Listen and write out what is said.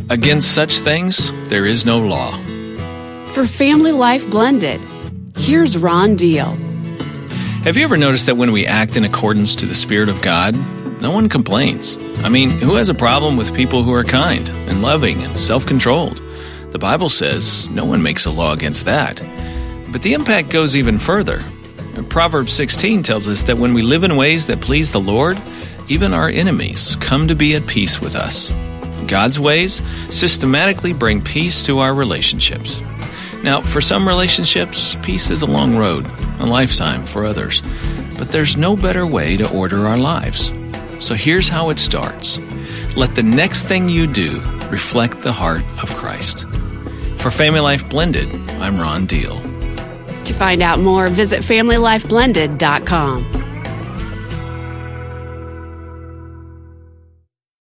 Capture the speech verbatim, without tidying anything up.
Against such things, there is no law. For Family Life Blended, here's Ron Deal. Have you ever noticed that when we act in accordance to the Spirit of God, no one complains? I mean, who has a problem with people who are kind and loving and self-controlled? The Bible says no one makes a law against that. But the impact goes even further. Proverbs sixteen tells us that when we live in ways that please the Lord, even our enemies come to be at peace with us. God's ways systematically bring peace to our relationships. Now, for some relationships, peace is a long road, a lifetime for others. But there's no better way to order our lives. So here's how it starts. Let the next thing you do reflect the heart of Christ. For Family Life Blended, I'm Ron Deal. To find out more, visit family life blended dot com.